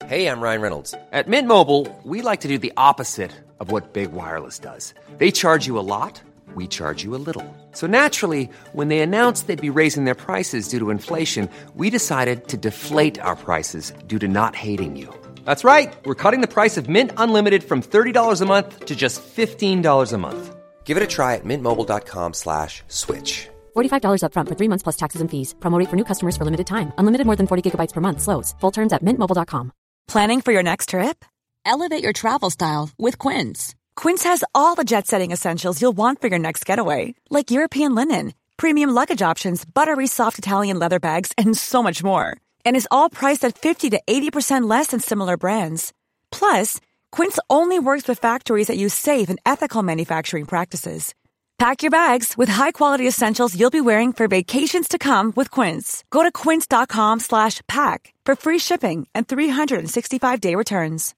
Hey, I'm Ryan Reynolds. At Mint Mobile, we like to do the opposite of what Big Wireless does. They charge you a lot, we charge you a little. So naturally, when they announced they'd be raising their prices due to inflation, we decided to deflate our prices due to not hating you. That's right. We're cutting the price of Mint Unlimited from $30 a month to just $15 a month. Give it a try at mintmobile.com/switch. $45 up front for 3 months plus taxes and fees. Promo rate for new customers for limited time. Unlimited more than 40 gigabytes per month. Slows full terms at mintmobile.com. Planning for your next trip? Elevate your travel style with Quince. Quince has all the jet-setting essentials you'll want for your next getaway, like European linen, premium luggage options, buttery soft Italian leather bags, and so much more. And is all priced at 50 to 80% less than similar brands. Plus, Quince only works with factories that use safe and ethical manufacturing practices. Pack your bags with high-quality essentials you'll be wearing for vacations to come with Quince. Go to quince.com/pack for free shipping and 365-day returns.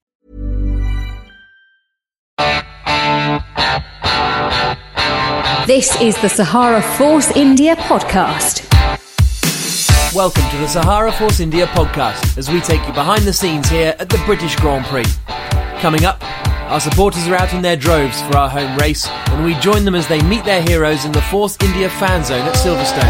This is the Sahara Force India podcast. Welcome to the Sahara Force India podcast, as we take you behind the scenes here at the British Grand Prix. Coming up, our supporters are out in their droves for our home race, and we join them as they meet their heroes in the Force India fan zone at Silverstone.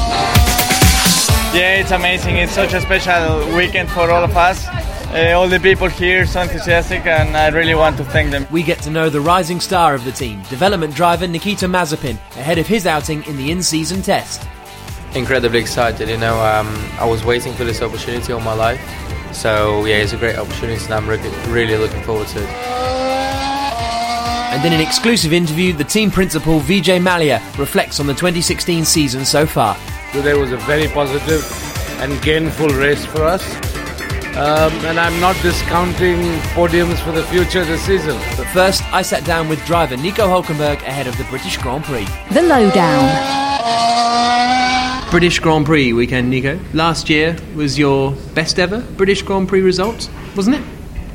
Yeah, it's amazing. It's such a special weekend for all of us. All the people here are so enthusiastic, and I really want to thank them. We get to know the rising star of the team, development driver Nikita Mazepin, ahead of his outing in the in-season test. Incredibly excited, I was waiting for this opportunity all my life. So yeah, it's a great opportunity and I'm really looking forward to it. And in an exclusive interview, the team principal Vijay Mallya reflects on the 2016 season so far. Today was a very positive and gainful race for us. And I'm not discounting podiums for the future this season. But first, I sat down with driver Nico Hulkenberg ahead of the British Grand Prix. The Lowdown. British Grand Prix weekend, Nico. Last year was your best ever British Grand Prix result, wasn't it?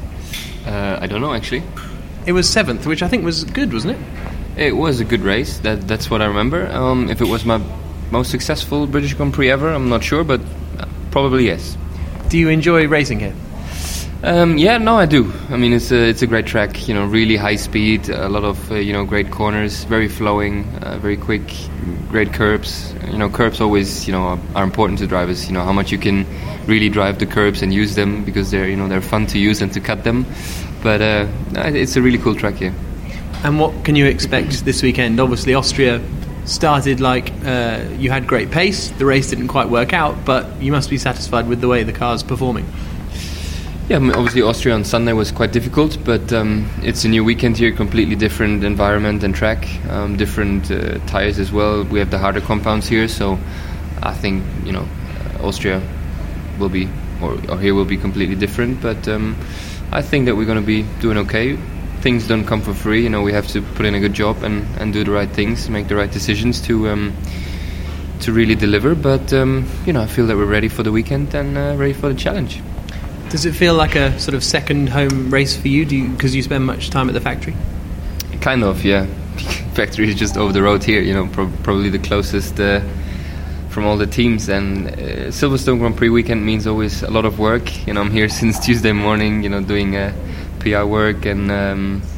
I don't know, actually. It was 7th, which I think was good, wasn't it? It was a good race, that's what I remember. If it was my most successful British Grand Prix ever, I'm not sure, but probably yes. Do you enjoy racing here? Yeah, no, I do. I mean, it's a great track, really high speed, a lot of, great corners, very flowing, very quick, great curbs. Curbs always, are important to drivers, how much you can really drive the curbs and use them because they're fun to use and to cut them. But it's a really cool track here. And what can you expect this weekend? Obviously, Austria started like you had great pace. The race didn't quite work out, but you must be satisfied with the way the car's performing. Yeah, I mean, obviously Austria on Sunday was quite difficult, but it's a new weekend here, completely different environment and track, different tyres as well. We have the harder compounds here, so I think Austria will be, or here will be completely different. But I think that we're going to be doing okay. Things don't come for free, we have to put in a good job and do the right things, make the right decisions to really deliver. But I feel that we're ready for the weekend and ready for the challenge. Does it feel like a sort of second home race for you? Because you spend much time at the factory? Kind of, yeah. Factory is just over the road here, probably the closest from all the teams. And Silverstone Grand Prix weekend means always a lot of work. I'm here since Tuesday morning, doing PR work and a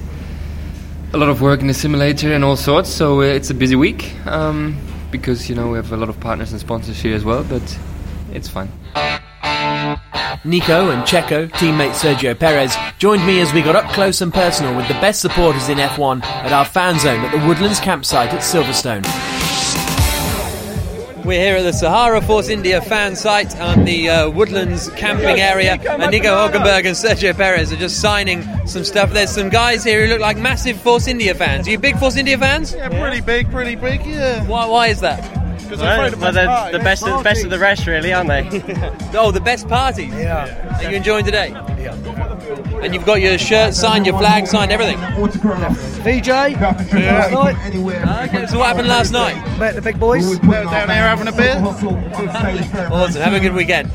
lot of work in the simulator and all sorts. So it's a busy week because, we have a lot of partners and sponsors here as well, but it's fine. Nico and Checo, teammate Sergio Perez, joined me as we got up close and personal with the best supporters in F1 at our fan zone at the Woodlands campsite at Silverstone. We're here at the Sahara Force India fan site on the Woodlands camping area, and Nico Hulkenberg and Sergio Perez are just signing some stuff. There's some guys here who look like massive Force India fans. Are you big Force India fans? Yeah, pretty big, yeah. Why is that? They're the best of the rest, really, aren't they? Oh, the best parties? Yeah. Are you enjoying today? Yeah. And you've got your shirt signed, your flag signed, everything? VJ? Yeah. Okay, so what happened last night? Met the big boys. They were down here having a beer. Awesome, have a good weekend.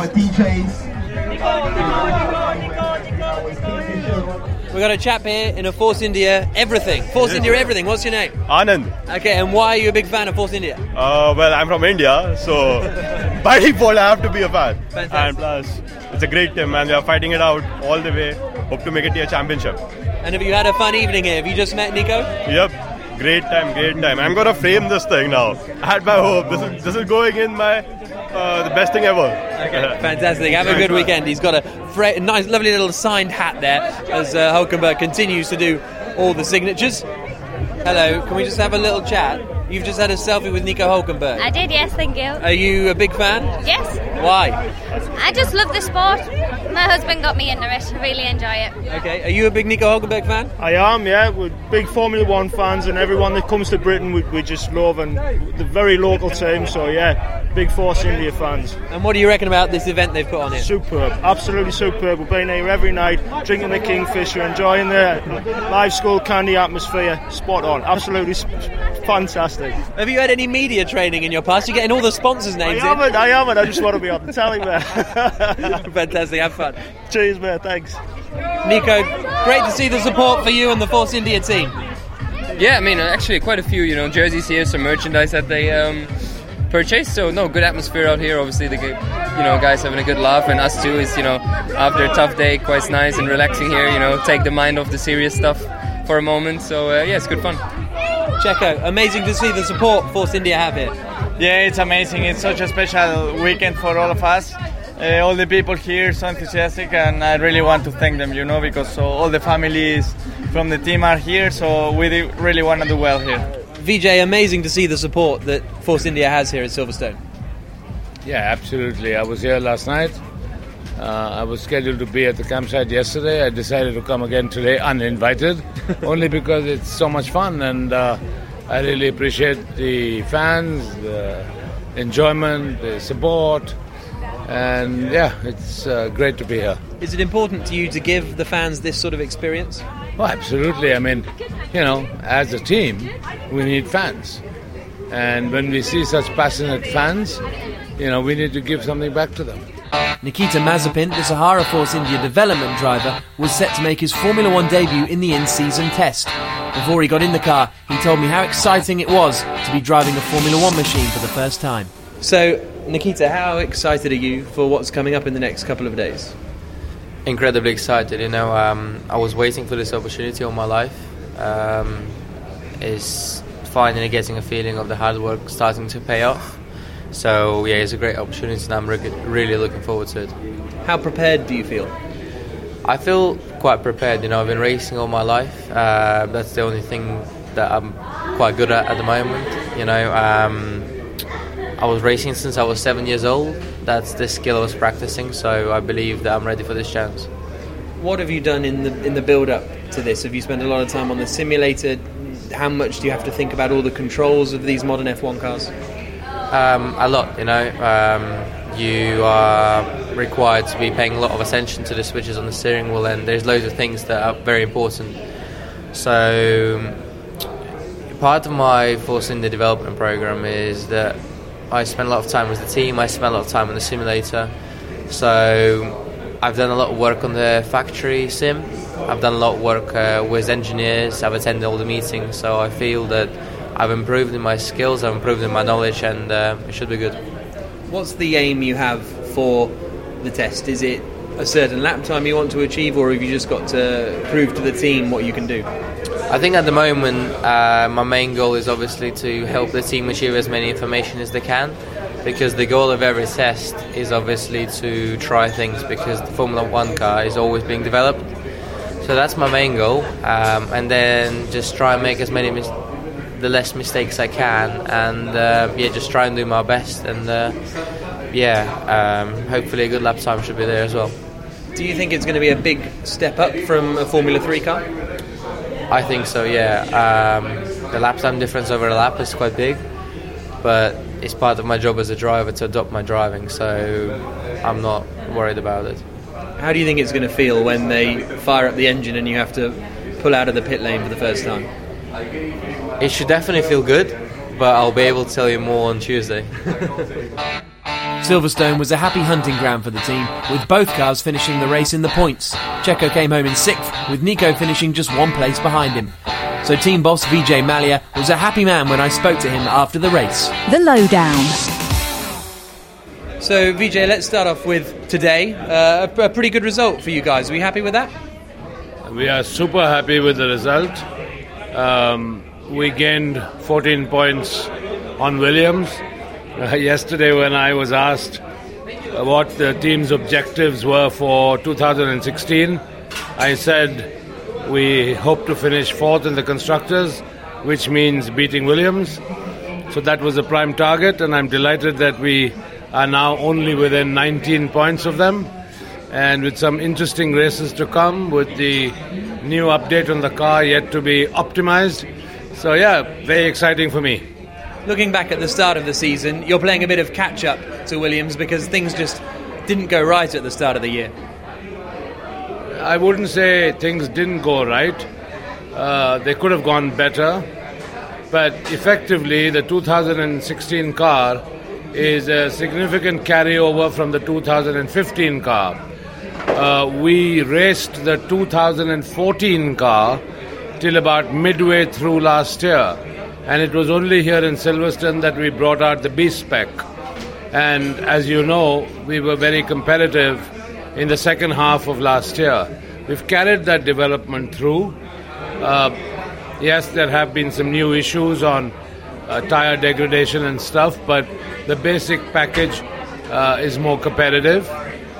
We've got a chap here in a Force India everything. Force India everything. What's your name? Anand. Okay, and why are you a big fan of Force India? Well, I'm from India, so by default I have to be a fan. Fantastic. And plus, it's a great team, and they are fighting it out all the way. Hope to make it to a championship. And have you had a fun evening here? Have you just met Nico? Yep, great time. I'm gonna frame this thing now. I had my hope. This is going in my the best thing ever. Okay, fantastic. Have a good weekend. He's got a nice, lovely little signed hat there as Hulkenberg continues to do all the signatures. Hello, can we just have a little chat? You've just had a selfie with Nico Hulkenberg. I did, yes, thank you. Are you a big fan? Yes. Why? I just love the sport. My husband got me into it. I really enjoy it. Okay, are you a big Nico Hulkenberg fan? I am, yeah. We're big Formula 1 fans, and everyone that comes to Britain we just love, and the very local team, so yeah, big Force India fans. And what do you reckon about this event they've put on here? Superb, absolutely superb. We're being here every night, drinking the Kingfisher, enjoying the live school candy atmosphere. Spot on, absolutely fantastic. Have you had any media training in your past? You're getting all the sponsors' names I haven't. I just want to be on the telly, man. Fantastic, have fun. Cheers, man, thanks. Nico, great to see the support for you and the Force India team. Yeah, I mean, actually quite a few, jerseys here, some merchandise that they purchased. So, no, good atmosphere out here. Obviously, the guys having a good laugh, and us too is, after a tough day, quite nice and relaxing here, take the mind off the serious stuff for a moment. So, yeah, it's good fun. Checo, amazing to see the support Force India have here. Yeah, it's amazing. It's such a special weekend for all of us. All the people here so enthusiastic, and I really want to thank them, because all the families from the team are here, so we really want to do well here. Vijay, amazing to see the support that Force India has here at Silverstone. Yeah, absolutely. I was here last night. I was scheduled to be at the campsite yesterday. I decided to come again today uninvited, only because it's so much fun, and I really appreciate the fans, the enjoyment, the support. And yeah, it's great to be here. Is it important to you to give the fans this sort of experience? Well, absolutely. I mean, as a team, we need fans. And when we see such passionate fans, we need to give something back to them. Nikita Mazepin, the Sahara Force India development driver, was set to make his Formula 1 debut in the in-season test. Before he got in the car, he told me how exciting it was to be driving a Formula 1 machine for the first time. So, Nikita, how excited are you for what's coming up in the next couple of days? Incredibly excited. I was waiting for this opportunity all my life. Is finally getting a feeling of the hard work starting to pay off. So yeah, it's a great opportunity, and I'm really looking forward to it. How prepared do you feel? I feel quite prepared. I've been racing all my life. That's the only thing that I'm quite good at the moment. I was racing since I was 7 years old. That's the skill I was practicing, so I believe that I'm ready for this chance. What have you done in the build-up to this? Have you spent a lot of time on the simulator? How much do you have to think about all the controls of these modern F1 cars? A lot, You are required to be paying a lot of attention to the switches on the steering wheel, and there's loads of things that are very important. So part of my Force India development program is that I spend a lot of time with the team, I spend a lot of time on the simulator. So I've done a lot of work on the factory sim, I've done a lot of work with engineers, I've attended all the meetings, so I feel that I've improved in my skills, I've improved in my knowledge, and it should be good. What's the aim you have for the test? Is it a certain lap time you want to achieve, or have you just got to prove to the team what you can do? I think at the moment my main goal is obviously to help the team achieve as many information as they can, because the goal of every test is obviously to try things, because the Formula 1 car is always being developed. So that's my main goal, and then just try and make as many the less mistakes I can, and just try and do my best, and hopefully a good lap time should be there as well. Do you think it's going to be a big step up from a Formula 3 car? I think so, yeah. The lap time difference over a lap is quite big, but it's part of my job as a driver to adopt my driving, so I'm not worried about it. How do you think it's going to feel when they fire up the engine and you have to pull out of the pit lane for the first time? It should definitely feel good, but I'll be able to tell you more on Tuesday. Silverstone was a happy hunting ground for the team, with both cars finishing the race in the points. Checo came home in 6th, with Nico finishing just one place behind him. So team boss Vijay Mallya was a happy man when I spoke to him after the race. The Lowdown. So, Vijay, let's start off with today. A pretty good result for you guys. Are we happy with that? We are super happy with the result. We gained 14 points on Williams. Yesterday when I was asked what the team's objectives were for 2016, I said we hope to finish 4th in the Constructors, which means beating Williams. So that was a prime target, and I'm delighted that we are now only within 19 points of them. And with some interesting races to come, with the new update on the car yet to be optimized. So yeah, very exciting for me. Looking back at the start of the season, you're playing a bit of catch-up to Williams because things just didn't go right at the start of the year. I wouldn't say things didn't go right. They could have gone better. But effectively, the 2016 car is a significant carryover from the 2015 car. We raced the 2014 car till about midway through last year. And it was only here in Silverstone that we brought out the B-Spec. And as you know, we were very competitive in the second half of last year. We've carried that development through. Yes, there have been some new issues on tire degradation and stuff, but the basic package is more competitive.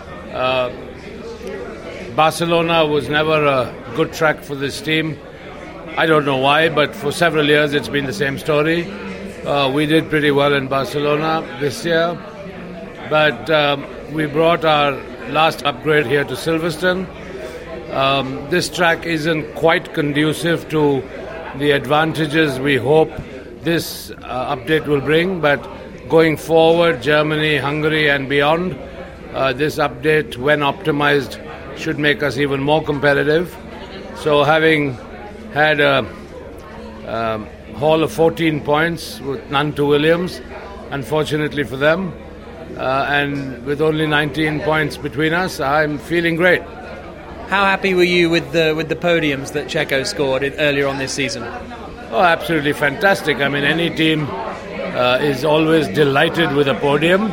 Barcelona was never a good track for this team. I don't know why, but for several years it's been the same story. We did pretty well in Barcelona this year, but we brought our last upgrade here to Silverstone. This track isn't quite conducive to the advantages we hope this update will bring, but going forward, Germany, Hungary and beyond, this update, when optimized, should make us even more competitive. So having had a haul of 14 points with none to Williams, unfortunately for them, and with only 19 points between us, I'm feeling great. How happy were you with the podiums that Checo scored earlier on this season? Oh, absolutely fantastic. I mean, any team is always delighted with a podium,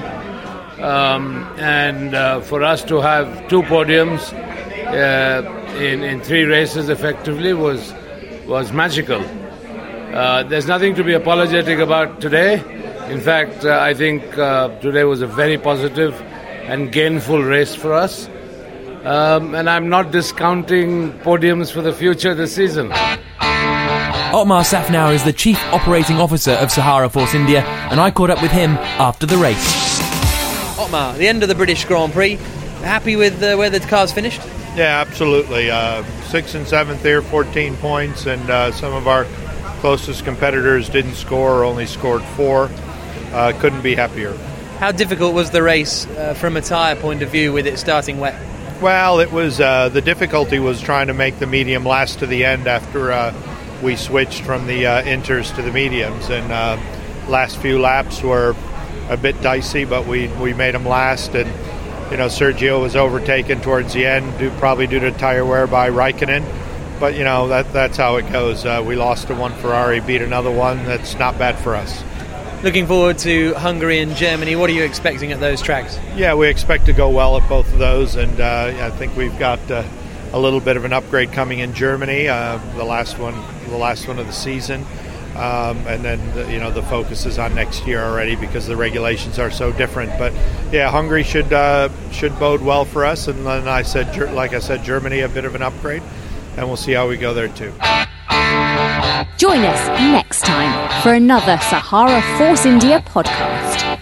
and for us to have 2 podiums in 3 races effectively was magical. There's nothing to be apologetic about today. In fact, I think today was a very positive and gainful race for us. And I'm not discounting podiums for the future this season. Otmar Safnauer is the Chief Operating Officer of Sahara Force India, and I caught up with him after the race. Otmar, the end of the British Grand Prix. Happy with where the car's finished? Yeah, absolutely. 6th and 7th there, 14 points, and some of our closest competitors didn't score, only scored 4. Couldn't be happier. How difficult was the race from a tyre point of view with it starting wet? Well, it was the difficulty was trying to make the medium last to the end after we switched from the inters to the mediums, and last few laps were a bit dicey, but we made them last, and you know, Sergio was overtaken towards the end, probably due to tire wear by Raikkonen. But you know, that's how it goes. We lost to one Ferrari, beat another one. That's not bad for us. Looking forward to Hungary and Germany. What are you expecting at those tracks? Yeah, we expect to go well at both of those, and I think we've got a little bit of an upgrade coming in Germany, the last one of the season, and then the focus is on next year already because the regulations are so different. But yeah, Hungary should bode well for us, and then like I said, Germany a bit of an upgrade, and we'll see how we go there too. Join us next time for another Sahara Force India podcast.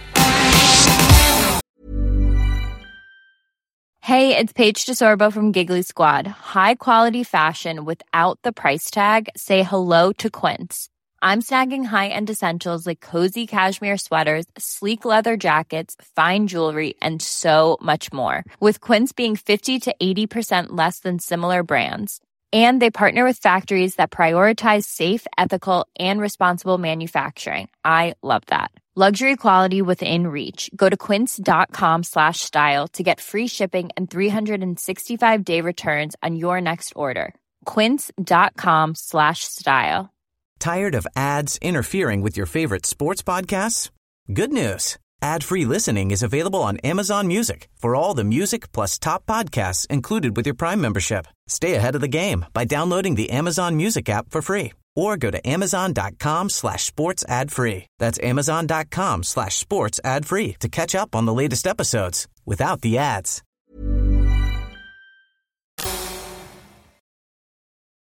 Hey, it's Paige DeSorbo from Giggly Squad. High quality fashion without the price tag. Say hello to Quince. I'm snagging high-end essentials like cozy cashmere sweaters, sleek leather jackets, fine jewelry, and so much more. With Quince being 50 to 80% less than similar brands. And they partner with factories that prioritize safe, ethical, and responsible manufacturing. I love that. Luxury quality within reach. Go to quince.com/style to get free shipping and 365-day returns on your next order. Quince.com/style. Tired of ads interfering with your favorite sports podcasts? Good news. Ad-free listening is available on Amazon Music for all the music plus top podcasts included with your Prime membership. Stay ahead of the game by downloading the Amazon Music app for free or go to amazon.com/sports ad free. That's amazon.com/sports ad free to catch up on the latest episodes without the ads.